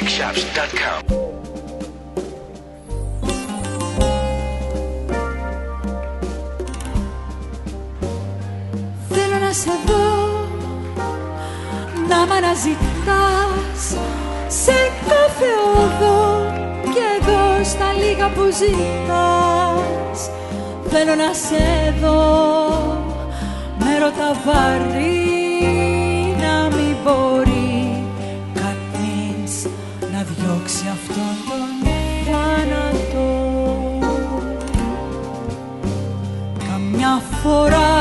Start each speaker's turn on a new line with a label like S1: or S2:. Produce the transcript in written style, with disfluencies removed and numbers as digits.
S1: musicshop.com.
S2: Θέλω να σε δω, να μ' αναζητάς σε κάθε οδό και εδώ στα λίγα που ζητάς. Θέλω να σε δω με ρωτά βαρύ, να μην μπορεί κανείς να διώξει αυτόν τον θάνατο. Καμιά φορά